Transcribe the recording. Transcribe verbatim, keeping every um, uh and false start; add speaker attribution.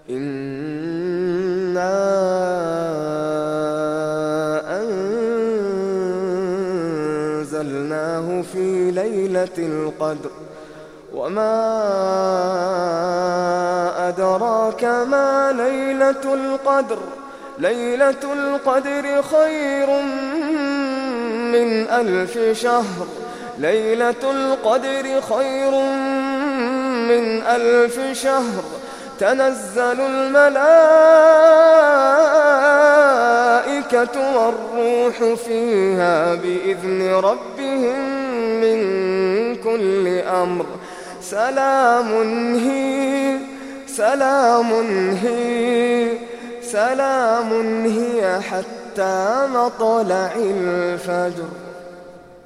Speaker 1: إنا أنزلناه في ليلة القدر وما أدراك ما ليلة القدر ليلة القدر خير من ألف شهر ليلة القدر خير من ألف شهر تنزل الملائكة والروح فيها بإذن ربهم من كل أمر سلام هي سلام هي سلام هي حتى مطلع الفجر.